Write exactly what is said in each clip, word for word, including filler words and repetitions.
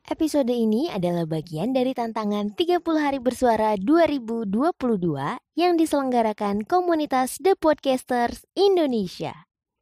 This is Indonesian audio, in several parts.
Episode ini adalah bagian dari tantangan tiga puluh hari bersuara dua ribu dua puluh dua yang diselenggarakan komunitas The Podcasters Indonesia.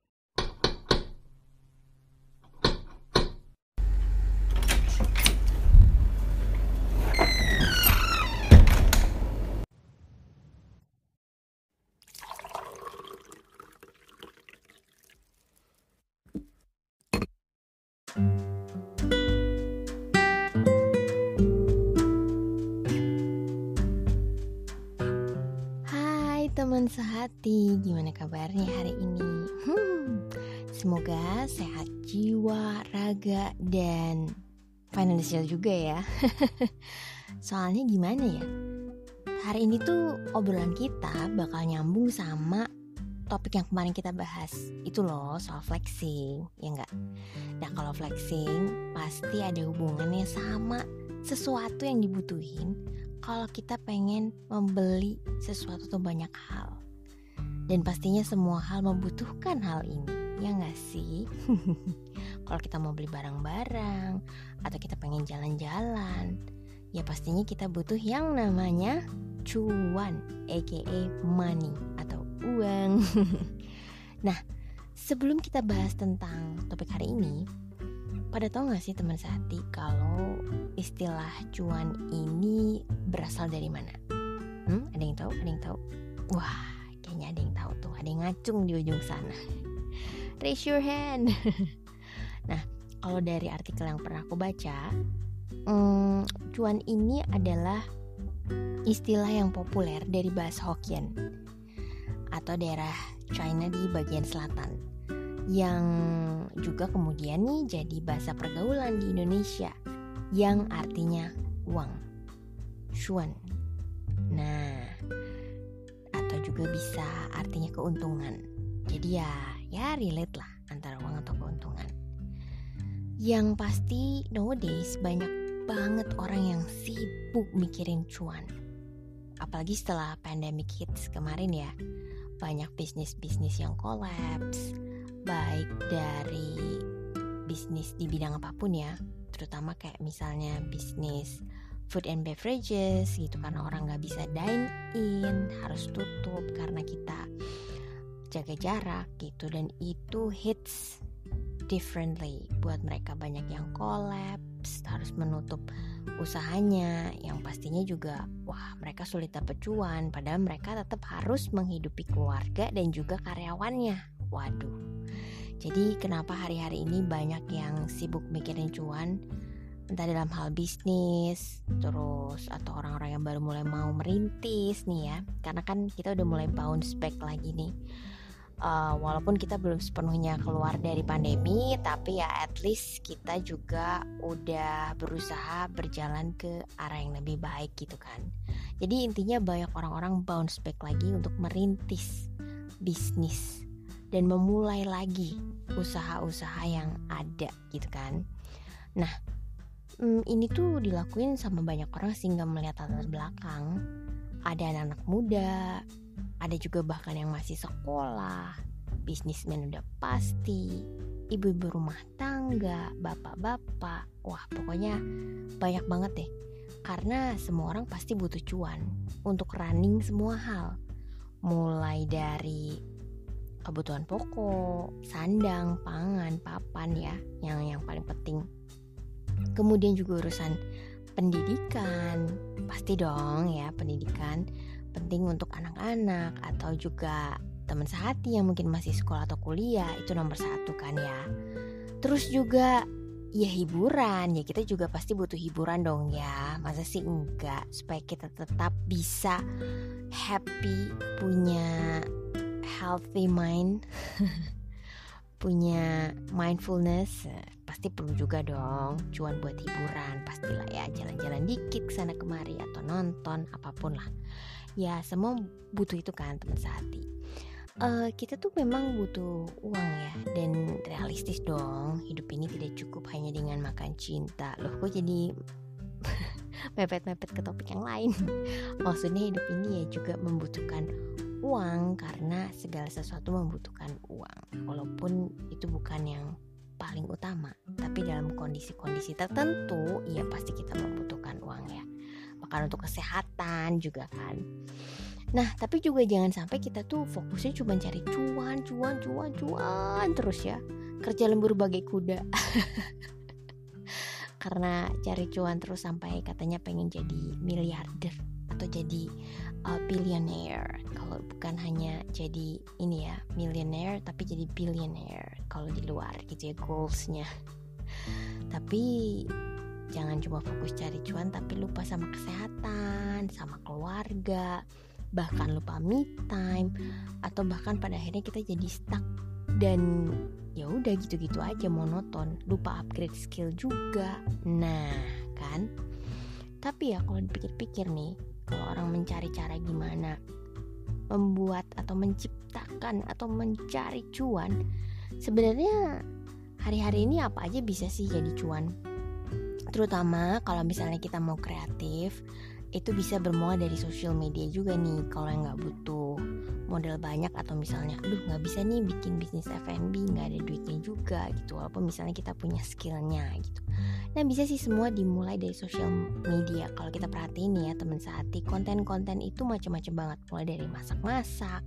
Teman sehati, gimana kabarnya hari ini? Hmm, semoga sehat jiwa, raga, dan finansial juga ya. Soalnya gimana ya? Hari ini tuh obrolan kita bakal nyambung sama topik yang kemarin kita bahas. Itu loh, soal flexing, ya enggak? Nah, kalau flexing pasti ada hubungannya sama sesuatu yang dibutuhin kalau kita pengen membeli sesuatu tuh banyak hal. Dan pastinya semua hal membutuhkan hal ini, ya gak sih? Kalau kita mau beli barang-barang atau kita pengen jalan-jalan, ya pastinya kita butuh yang namanya cuan, aka money atau uang. Nah, sebelum kita bahas tentang topik hari ini, pada tahu gak sih teman sehati kalau istilah cuan ini berasal dari mana? Hmm, ada yang tahu? Ada yang tahu? Wah, kayaknya ada yang tahu tuh. Ada yang ngacung di ujung sana. Raise your hand. Nah, kalau dari artikel yang pernah aku baca, hmm, cuan ini adalah istilah yang populer dari bahasa Hokkien atau daerah China di bagian selatan, yang juga kemudian nih jadi bahasa pergaulan di Indonesia yang artinya uang, cuan. Nah, atau juga bisa artinya keuntungan. Jadi ya, ya relate lah antara uang atau keuntungan. Yang pasti nowadays banyak banget orang yang sibuk mikirin cuan. Apalagi setelah pandemic hits kemarin ya, banyak bisnis-bisnis yang collapse, baik dari bisnis di bidang apapun ya, terutama kayak misalnya bisnis food and beverages gitu, karena orang gak bisa dine in, harus tutup karena kita jaga jarak gitu, dan itu hits differently buat mereka. Banyak yang collapse, harus menutup usahanya, yang pastinya juga wah mereka sulit dapat cuan, padahal mereka tetap harus menghidupi keluarga dan juga karyawannya. Waduh. Jadi kenapa hari-hari ini banyak yang sibuk mikirin cuan, entah dalam hal bisnis, terus atau orang-orang yang baru mulai mau merintis nih ya, karena kan kita udah mulai bounce back lagi nih. Uh, walaupun kita belum sepenuhnya keluar dari pandemi, tapi ya at least kita juga udah berusaha berjalan ke arah yang lebih baik gitu kan. Jadi intinya banyak orang-orang bounce back lagi untuk merintis bisnis dan memulai lagi usaha-usaha yang ada gitu kan. Nah, hmm, ini tuh dilakuin sama banyak orang sehingga melihat latar belakang. Ada anak-anak muda, ada juga bahkan yang masih sekolah, bisnismen udah pasti, ibu-ibu rumah tangga, bapak-bapak. Wah, pokoknya banyak banget deh. Karena semua orang pasti butuh cuan untuk running semua hal. Mulai dari kebutuhan pokok, sandang, pangan, papan ya, yang yang paling penting. Kemudian juga urusan pendidikan, pasti dong ya, pendidikan penting untuk anak-anak atau juga teman sehati yang mungkin masih sekolah atau kuliah, itu nomor satu kan ya. Terus juga ya hiburan, ya kita juga pasti butuh hiburan dong ya, masa sih enggak, supaya kita tetap bisa happy, punya healthy mind, punya mindfulness, pasti perlu juga dong cuan buat hiburan, pastilah ya, jalan-jalan dikit sana kemari atau nonton apapun lah ya, semua butuh itu kan teman sehati. Uh, kita tuh memang butuh uang ya, dan realistis dong, hidup ini tidak cukup hanya dengan makan cinta. Loh, kok jadi mepet-mepet ke topik yang lain. Maksudnya hidup ini ya juga membutuhkan uang, karena segala sesuatu membutuhkan uang, walaupun itu bukan yang paling utama. Tapi dalam kondisi-kondisi tertentu, ya pasti kita membutuhkan uang ya. Bahkan untuk kesehatan juga kan. Nah, tapi juga jangan sampai kita tuh fokusnya cuma cari cuan, cuan, cuan, cuan terus ya. Kerja lembur bagai kuda. Karena cari cuan terus sampai katanya pengen jadi miliarder atau jadi uh, billionaire. Kalau bukan hanya jadi ini ya, millionaire, tapi jadi billionaire kalau di luar gitu ya goalsnya. Tapi jangan cuma fokus cari cuan tapi lupa sama kesehatan, sama keluarga, bahkan lupa me time, atau bahkan pada akhirnya kita jadi stuck dan ya udah gitu-gitu aja monoton, lupa upgrade skill juga. Nah kan, tapi ya kalau dipikir-pikir nih, kalau orang mencari cara gimana membuat atau menciptakan atau mencari cuan, sebenarnya hari-hari ini apa aja bisa sih jadi cuan. Terutama kalau misalnya kita mau kreatif, itu bisa bermula dari social media juga nih. Kalau yang nggak butuh modal banyak atau misalnya aduh nggak bisa nih bikin bisnis F and B, nggak ada duitnya juga gitu, walaupun misalnya kita punya skillnya gitu. Nah bisa sih semua dimulai dari social media. Kalau kita perhatiin nih ya teman sehati, konten-konten itu macam-macam banget, mulai dari masak-masak,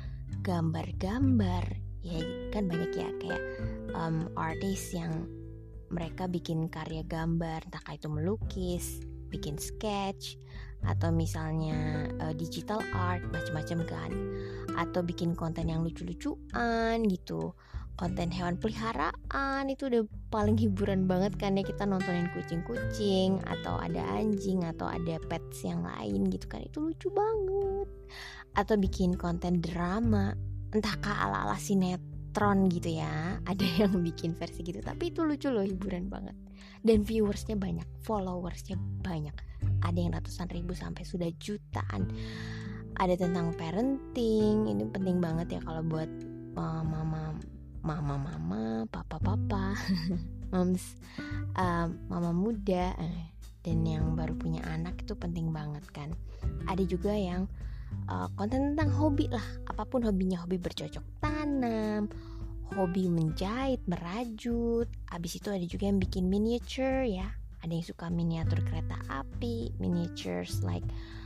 gambar-gambar, ya kan banyak ya kayak um, artis yang mereka bikin karya gambar, entah itu melukis, bikin sketch, atau misalnya uh, digital art, macam-macam kan, atau bikin konten yang lucu-lucuan gitu, konten hewan peliharaan. Itu udah paling hiburan banget kan ya, kita nontonin kucing-kucing atau ada anjing atau ada pets yang lain gitu kan, itu lucu banget. Atau bikin konten drama, entah kah ala-ala sinetron gitu ya, ada yang bikin versi gitu, tapi itu lucu loh, hiburan banget. Dan viewersnya banyak, followersnya banyak, ada yang ratusan ribu sampai sudah jutaan. Ada tentang parenting, ini penting banget ya kalau buat uh, mama mama mama papa papa moms, uh, mama muda, uh, dan yang baru punya anak, itu penting banget kan. Ada juga yang uh, konten tentang hobi lah, apapun hobinya, hobi bercocok tanam, hobi menjahit, merajut. Abis itu ada juga yang bikin miniature ya, ada yang suka miniatur kereta api, miniatures like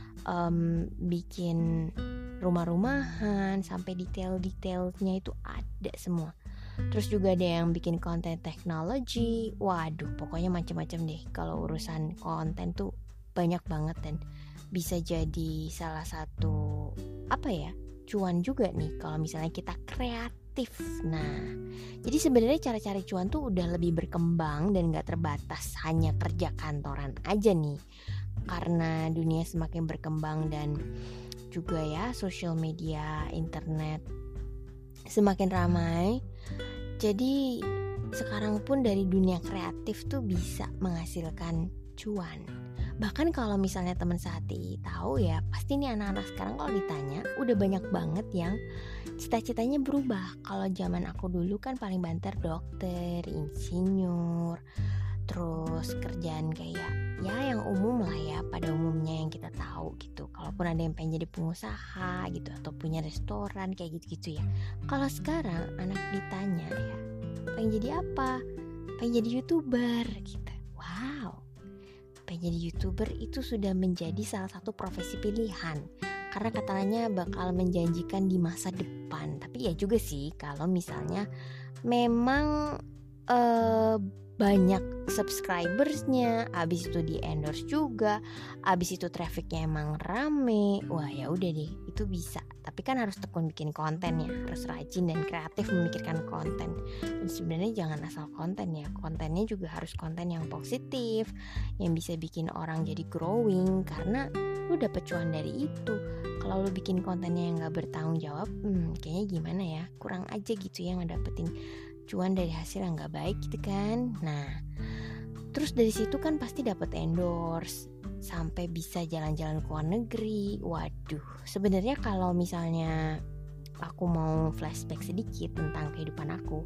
um, bikin rumah-rumahan sampai detail-detailnya itu ada semua. Terus juga ada yang bikin konten teknologi. Waduh, pokoknya macam-macam deh. Kalau urusan konten tuh banyak banget dan bisa jadi salah satu apa ya, cuan juga nih kalau misalnya kita kreatif. Nah, jadi sebenarnya cara cari cuan tuh udah lebih berkembang dan gak terbatas hanya kerja kantoran aja nih. Karena dunia semakin berkembang dan juga ya sosial media, internet semakin ramai. Jadi sekarang pun dari dunia kreatif tuh bisa menghasilkan cuan. Bahkan kalau misalnya teman sehati tahu ya, pasti nih anak-anak sekarang kalau ditanya udah banyak banget yang cita-citanya berubah. Kalau zaman aku dulu kan paling banter dokter, insinyur, terus kerjaan kayak ya yang umum lah ya, pada umumnya yang kita tahu gitu. Kalaupun ada yang pengen jadi pengusaha gitu atau punya restoran kayak gitu-gitu ya. Kalau sekarang anak ditanya ya, pengen jadi apa? Pengen jadi YouTuber gitu. Wow. Pengen jadi YouTuber itu sudah menjadi salah satu profesi pilihan, karena katanya bakal menjanjikan di masa depan. Tapi ya juga sih kalau misalnya memang uh, banyak subscribersnya, abis itu di endorse juga, abis itu trafficnya emang rame, wah ya udah deh, itu bisa. Tapi kan harus tekun bikin konten ya, harus rajin dan kreatif memikirkan konten. Dan sebenarnya jangan asal konten ya, kontennya juga harus konten yang positif, yang bisa bikin orang jadi growing, karena lu dapet cuan dari itu. Kalau lu bikin kontennya yang gak bertanggung jawab, hmm, kayaknya gimana ya, kurang aja gitu ya ngedapetin cuan dari hasil yang gak baik gitu kan. Nah, terus dari situ kan pasti dapat endorse, sampai bisa jalan-jalan ke luar negeri. Waduh, sebenarnya kalau misalnya aku mau flashback sedikit tentang kehidupan aku,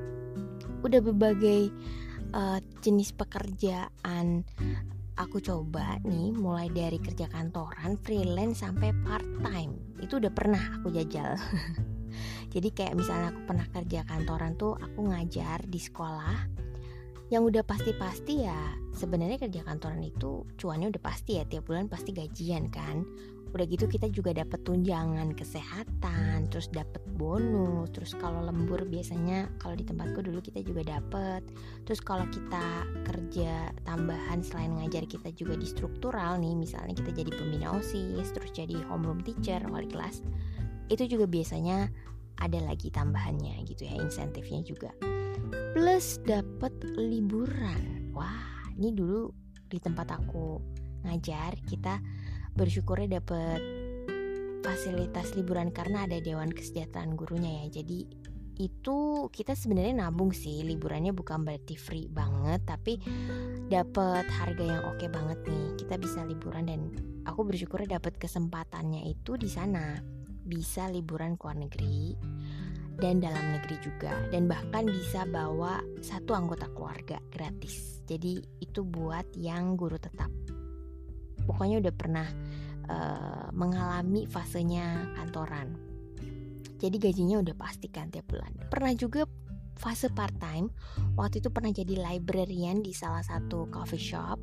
udah berbagai uh, jenis pekerjaan aku coba nih, mulai dari kerja kantoran, freelance, sampai part time. Itu udah pernah aku jajal. Jadi kayak misalnya aku pernah kerja kantoran tuh, aku ngajar di sekolah. Yang udah pasti-pasti ya sebenarnya kerja kantoran itu cuannya udah pasti ya, tiap bulan pasti gajian kan. Udah gitu kita juga dapat tunjangan kesehatan, terus dapat bonus, terus kalau lembur biasanya kalau di tempatku dulu kita juga dapat. Terus kalau kita kerja tambahan selain ngajar, kita juga di struktural nih, misalnya kita jadi pembina OSIS, terus jadi homeroom teacher, wali kelas. Itu juga biasanya ada lagi tambahannya gitu ya, insentifnya juga. Plus dapat liburan. Wah, ini dulu di tempat aku ngajar kita bersyukurnya dapat fasilitas liburan karena ada Dewan Kesejahteraan Gurunya ya. Jadi itu kita sebenarnya nabung sih, liburannya bukan berarti free banget, tapi dapat harga yang oke banget nih. Kita bisa liburan dan aku bersyukurnya dapat kesempatannya itu di sana. Bisa liburan ke luar negeri dan dalam negeri juga, dan bahkan bisa bawa satu anggota keluarga gratis. Jadi itu buat yang guru tetap. Pokoknya udah pernah uh, mengalami fasenya kantoran. Jadi gajinya udah pasti kan tiap bulan. Pernah juga fase part time. Waktu itu pernah jadi librarian di salah satu coffee shop.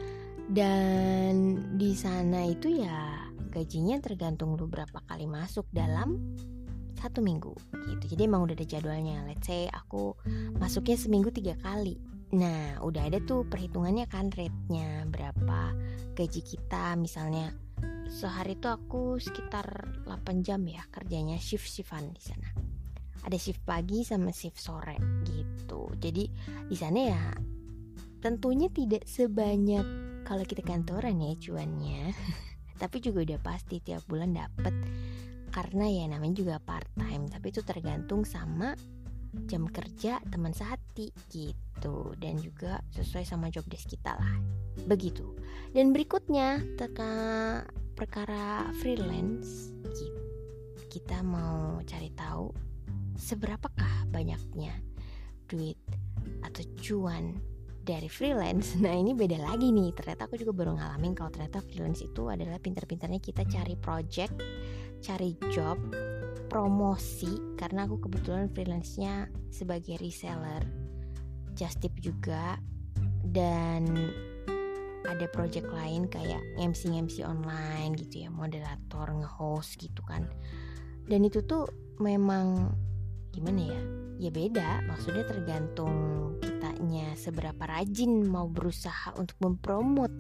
Dan di sana itu ya gajinya tergantung lu berapa kali masuk dalam satu minggu gitu. Jadi emang udah ada jadwalnya. Let's say aku masuknya seminggu tiga kali. Nah, udah ada tuh perhitungannya kan, rate-nya berapa gaji kita. Misalnya sehari tuh aku sekitar delapan jam ya kerjanya, shift-shiftan di sana. Ada shift pagi sama shift sore gitu. Jadi di sana ya tentunya tidak sebanyak kalau kita kantoran ya cuannya. Tapi juga udah pasti tiap bulan dapet, karena ya namanya juga part time. Tapi itu tergantung sama jam kerja teman sehati gitu, dan juga sesuai sama job desk kita lah begitu. Dan berikutnya teka perkara freelance, kita mau cari tahu seberapakah banyaknya duit atau cuan dari freelance. Nah ini beda lagi nih, ternyata aku juga baru ngalamin kalau ternyata freelance itu adalah pintar-pintarnya kita cari project, cari job, promosi. Karena aku kebetulan freelance-nya sebagai reseller, just tip juga, dan ada project lain kayak M C-M C online gitu ya, moderator, nge-host gitu kan. Dan itu tuh memang gimana ya, ya beda, maksudnya tergantung kitanya seberapa rajin mau berusaha untuk mempromot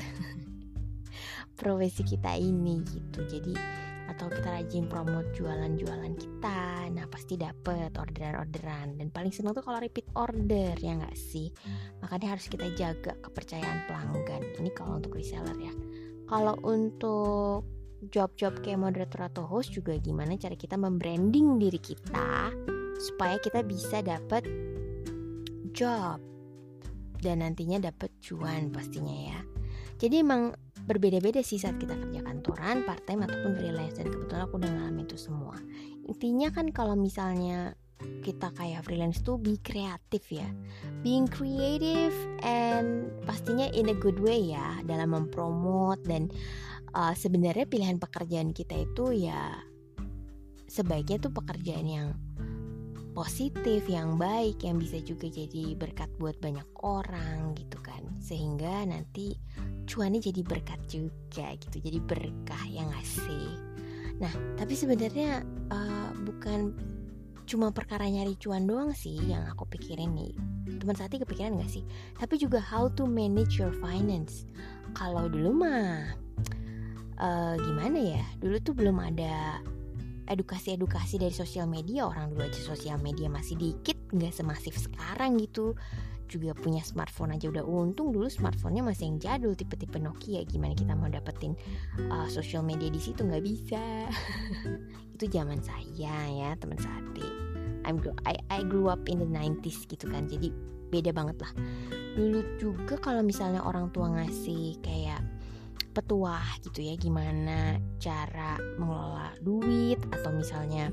profesi kita ini gitu. Jadi atau kita rajin promote jualan-jualan kita, nah pasti dapet orderan-orderan. Dan paling seneng tuh kalau repeat order, ya nggak sih? Makanya harus kita jaga kepercayaan pelanggan. Ini kalau untuk reseller ya. Kalau untuk job-job kayak moderator atau host juga gimana cara kita membranding diri kita supaya kita bisa dapat job dan nantinya dapat cuan pastinya ya. Jadi emang berbeda-beda sih saat kita kerja kantoran, part time ataupun freelance, dan kebetulan aku udah ngalamin itu semua. Intinya kan kalau misalnya kita kayak freelance tuh be kreatif ya, being creative and pastinya in a good way ya dalam mempromot. Dan uh, sebenarnya pilihan pekerjaan kita itu ya sebaiknya tuh pekerjaan yang positif, yang baik, yang bisa juga jadi berkat buat banyak orang gitu kan, sehingga nanti cuannya jadi berkat juga gitu, jadi berkah yang ngasih. Nah tapi sebenarnya uh, bukan cuma perkara nyari cuan doang sih yang aku pikirin nih, teman Sati kepikiran gak sih? Tapi juga how to manage your finance. Kalau dulu mah uh, gimana ya, dulu tuh belum ada edukasi-edukasi dari sosial media. Orang dulu aja sosial media masih dikit, gak semasif sekarang gitu. Juga punya smartphone aja udah untung, dulu smartphone-nya masih yang jadul, tipe-tipe Nokia. Gimana kita mau dapetin uh, sosial media di situ, nggak bisa. Itu zaman saya ya teman Sati. I'm I I grew up in the nineties gitu kan, jadi beda banget lah. Dulu juga kalau misalnya orang tua ngasih kayak petuah gitu ya, gimana cara mengelola duit, atau misalnya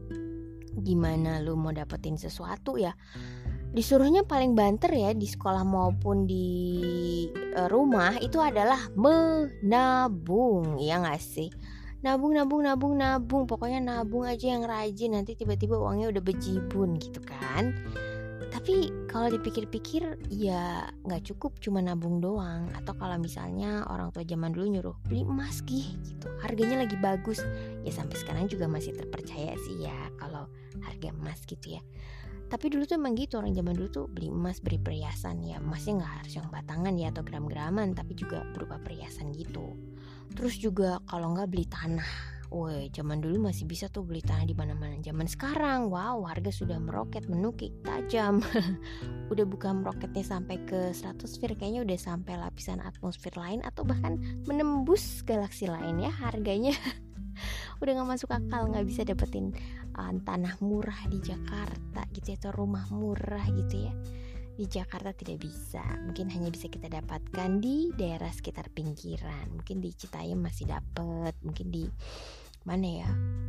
gimana lu mau dapetin sesuatu ya, disuruhnya paling banter ya di sekolah maupun di uh, rumah itu adalah menabung, ya nggak sih? nabung nabung nabung nabung pokoknya nabung aja yang rajin, nanti tiba-tiba uangnya udah bejibun gitu kan. Tapi kalau dipikir-pikir ya nggak cukup cuma nabung doang. Atau kalau misalnya orang tua zaman dulu nyuruh beli emas gih gitu, harganya lagi bagus, ya sampai sekarang juga masih terpercaya sih ya kalau harga emas gitu ya. Tapi dulu tuh emang gitu, orang zaman dulu tuh beli emas, beli perhiasan ya. Emasnya nggak harus yang batangan ya atau gram-graman, tapi juga berupa perhiasan gitu. Terus juga kalau nggak beli tanah. Woi, zaman dulu masih bisa tuh beli tanah di mana-mana. Zaman sekarang, wow, harga sudah meroket, menukik tajam. Udah bukan meroketnya sampai ke stratosfer, kayaknya udah sampai lapisan atmosfer lain atau bahkan menembus galaksi lain ya harganya. Udah gak masuk akal, gak bisa dapetin uh, tanah murah di Jakarta gitu ya, atau rumah murah gitu ya. Di Jakarta tidak bisa, mungkin hanya bisa kita dapatkan di daerah sekitar pinggiran. Mungkin di Citayam masih dapet, mungkin di mana ya,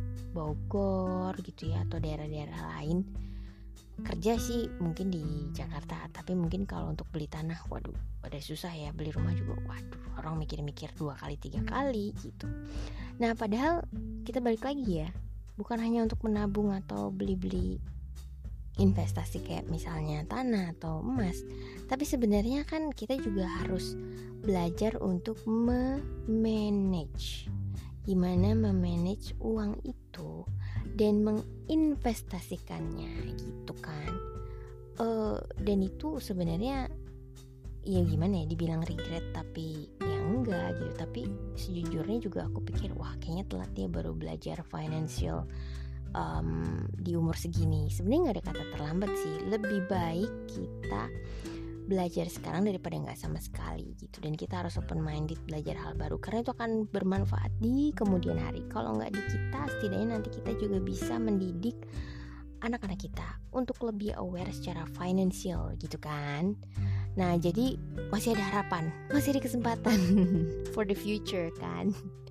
Bogor gitu ya, atau daerah-daerah lain. Kerja sih mungkin di Jakarta, tapi mungkin kalau untuk beli tanah, waduh, udah susah ya. Beli rumah juga, waduh, orang mikir-mikir dua kali tiga kali gitu. Nah padahal kita balik lagi ya, bukan hanya untuk menabung atau beli-beli investasi kayak misalnya tanah atau emas, tapi sebenarnya kan kita juga harus belajar untuk memanage, gimana memanage uang itu dan menginvestasikannya gitu kan. Uh, dan itu sebenarnya ya gimana ya, dibilang regret tapi ya enggak gitu. Tapi sejujurnya juga aku pikir wah kayaknya telat ya baru belajar financial um, di umur segini. Sebenarnya nggak ada kata terlambat sih, lebih baik kita belajar sekarang daripada nggak sama sekali gitu. Dan kita harus open minded belajar hal baru karena itu akan bermanfaat di kemudian hari. Kalau nggak di kita, setidaknya nanti kita juga bisa mendidik anak-anak kita untuk lebih aware secara financial gitu kan. Nah jadi masih ada harapan, masih ada kesempatan for the future kan.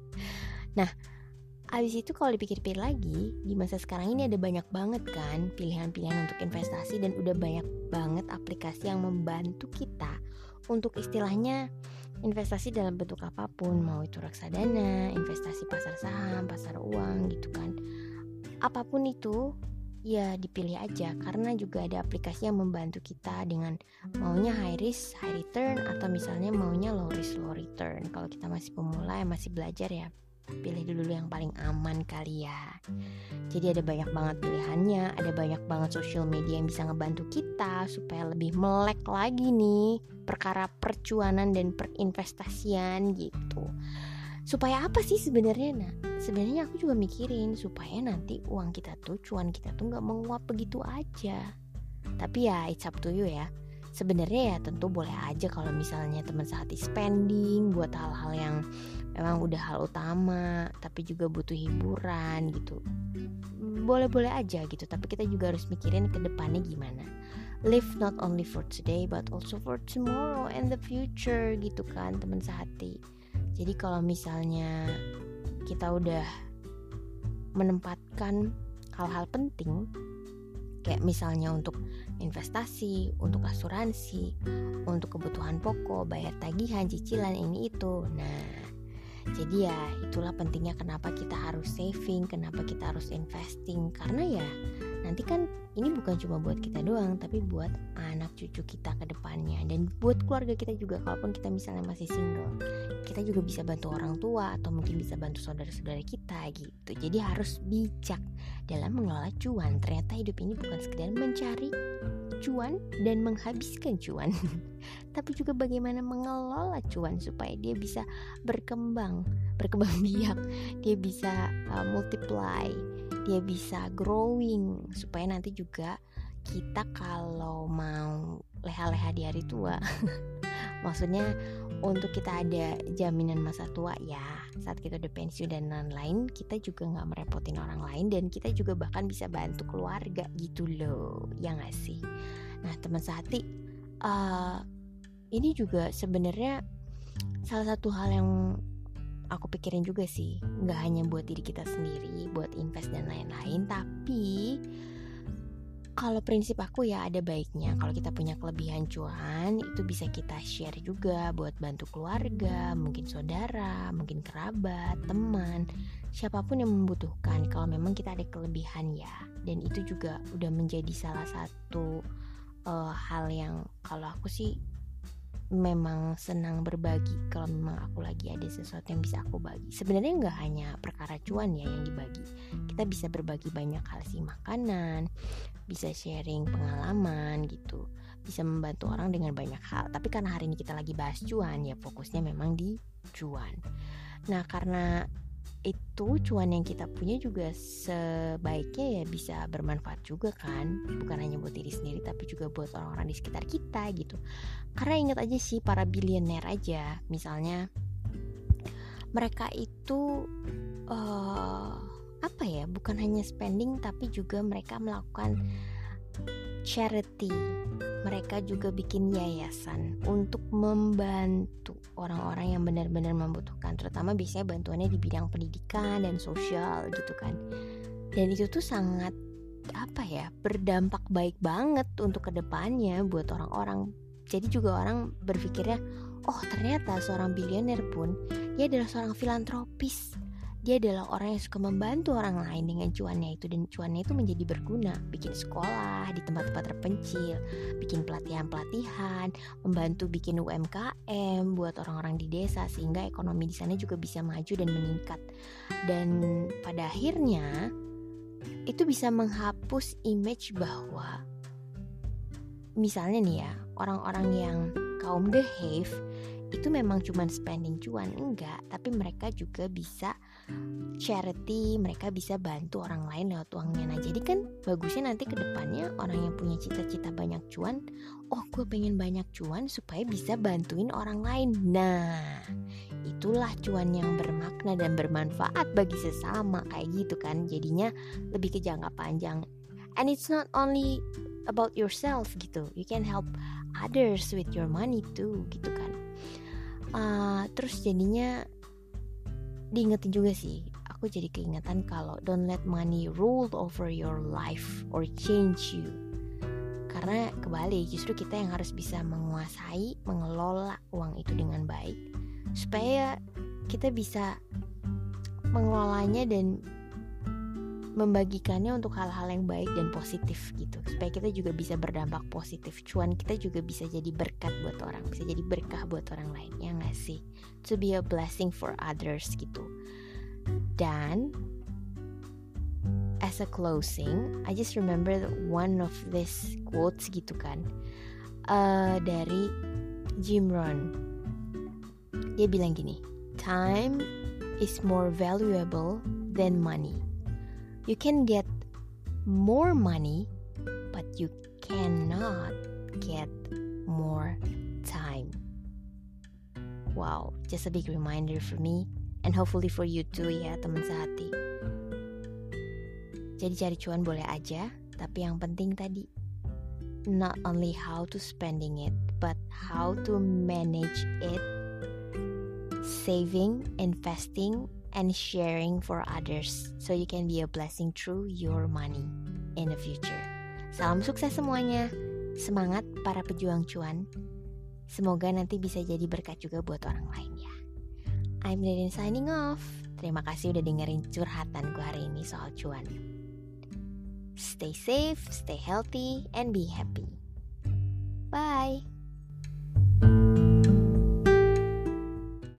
Nah abis itu kalau dipikir-pikir lagi, di masa sekarang ini ada banyak banget kan pilihan-pilihan untuk investasi, dan udah banyak banget aplikasi yang membantu kita untuk istilahnya investasi dalam bentuk apapun, mau itu reksadana, investasi pasar saham, pasar uang gitu kan. Apapun itu ya dipilih aja, karena juga ada aplikasi yang membantu kita dengan maunya high risk, high return, atau misalnya maunya low risk, low return. Kalau kita masih pemula, masih belajar ya, pilih dulu yang paling aman kali ya. Jadi ada banyak banget pilihannya, ada banyak banget social media yang bisa ngebantu kita supaya lebih melek lagi nih perkara percuanan dan perinvestasian gitu. Supaya apa sih sebenarnya? Nah, sebenarnya aku juga mikirin supaya nanti uang kita tuh, cuan kita tuh nggak menguap begitu aja. Tapi ya it's up to you ya. Sebenarnya ya tentu boleh aja kalau misalnya teman sehati spending buat hal-hal yang memang udah hal utama, tapi juga butuh hiburan gitu. Boleh-boleh aja gitu, tapi kita juga harus mikirin ke depannya gimana. Live not only for today but also for tomorrow and the future gitu kan teman sehati. Jadi kalau misalnya kita udah menempatkan hal-hal penting, kayak misalnya untuk investasi, untuk asuransi, untuk kebutuhan pokok, bayar tagihan, cicilan, ini itu. Nah, jadi ya itulah pentingnya kenapa kita harus saving, kenapa kita harus investing. Karena ya nanti kan ini bukan cuma buat kita doang, tapi buat anak cucu kita ke depannya, dan buat keluarga kita juga. Kalaupun kita misalnya masih single, kita juga bisa bantu orang tua atau mungkin bisa bantu saudara-saudara kita gitu. Jadi harus bijak dalam mengelola cuan. Ternyata hidup ini bukan sekedar mencari cuan dan menghabiskan cuan, tapi juga bagaimana mengelola cuan supaya dia bisa berkembang, berkembang biak, dia bisa uh, multiply, dia bisa growing, supaya nanti juga kita kalau mau leha-leha di hari tua maksudnya untuk kita ada jaminan masa tua ya, saat kita udah pensiun dan lain-lain, kita juga gak merepotin orang lain, dan kita juga bahkan bisa bantu keluarga gitu loh, ya gak sih? Nah teman sehati, uh, ini juga sebenarnya salah satu hal yang aku pikirin juga sih, gak hanya buat diri kita sendiri, buat invest dan lain-lain, tapi Kalau prinsip aku ya ada baiknya kalau kita punya kelebihan cuan itu bisa kita share juga buat bantu keluarga, mungkin saudara, mungkin kerabat, teman, siapapun yang membutuhkan kalau memang kita ada kelebihan ya. Dan itu juga udah menjadi salah satu uh, hal yang kalau aku sih memang senang berbagi kalau memang aku lagi ada sesuatu yang bisa aku bagi. Sebenarnya nggak hanya perkara cuan ya yang dibagi, kita bisa berbagi banyak hal sih, makanan, bisa sharing pengalaman gitu, bisa membantu orang dengan banyak hal. Tapi karena hari ini kita lagi bahas cuan ya fokusnya memang di cuan. Nah karena itu cuan yang kita punya juga sebaiknya ya bisa bermanfaat juga kan, bukan hanya buat diri sendiri tapi juga buat orang-orang di sekitar kita gitu. Karena ingat aja sih para bilioner aja misalnya, mereka itu uh, apa ya, bukan hanya spending tapi juga mereka melakukan charity. Mereka juga bikin yayasan untuk membantu orang-orang yang benar-benar membutuhkan, terutama biasanya bantuannya di bidang pendidikan dan sosial gitu kan. Dan itu tuh sangat apa ya, berdampak baik banget untuk kedepannya buat orang-orang. Jadi juga orang berpikirnya, oh ternyata seorang bilioner pun dia adalah seorang filantropis. Dia adalah orang yang suka membantu orang lain dengan cuannya itu, dan cuannya itu menjadi berguna, bikin sekolah di tempat-tempat terpencil, bikin pelatihan-pelatihan, membantu bikin U M K M buat orang-orang di desa sehingga ekonomi di sana juga bisa maju dan meningkat. Dan pada akhirnya itu bisa menghapus image bahwa misalnya nih ya, orang-orang yang kaum the have itu memang cuma spending cuan, enggak, tapi mereka juga bisa charity, mereka bisa bantu orang lain lewat uangnya. Nah jadi kan bagusnya nanti ke depannya orang yang punya cita-cita banyak cuan, oh gue pengen banyak cuan supaya bisa bantuin orang lain. Nah itulah cuan yang bermakna dan bermanfaat bagi sesama, kayak gitu kan. Jadinya lebih ke jangka panjang. And it's not only about yourself gitu, you can help others with your money too gitu kan. Uh, terus jadinya diingetin juga sih, aku jadi keingetan kalau don't let money rule over your life or change you. Karena kebalik, justru kita yang harus bisa menguasai, mengelola uang itu dengan baik supaya kita bisa mengelolanya dan membagikannya untuk hal-hal yang baik dan positif gitu, supaya kita juga bisa berdampak positif. Cuan kita juga bisa jadi berkat buat orang, bisa jadi berkah buat orang lain, ya nggak sih? To be a blessing for others gitu. Dan as a closing, I just remember one of these quotes gitu kan, uh, dari Jim Rohn. Dia bilang gini, time is more valuable than money. You can get more money, but you cannot get more time. Wow, just a big reminder for me, and hopefully for you too ya teman sehati. Jadi cari cuan boleh aja, tapi yang penting tadi, not only how to spending it, but how to manage it, saving, investing, and sharing for others, so you can be a blessing through your money in the future. Salam sukses semuanya, semangat para pejuang cuan. Semoga nanti bisa jadi berkat juga buat orang lain ya. I'm Ririn signing off. Terima kasih udah dengerin curhatanku hari ini soal cuan. Stay safe, stay healthy, and be happy. Bye.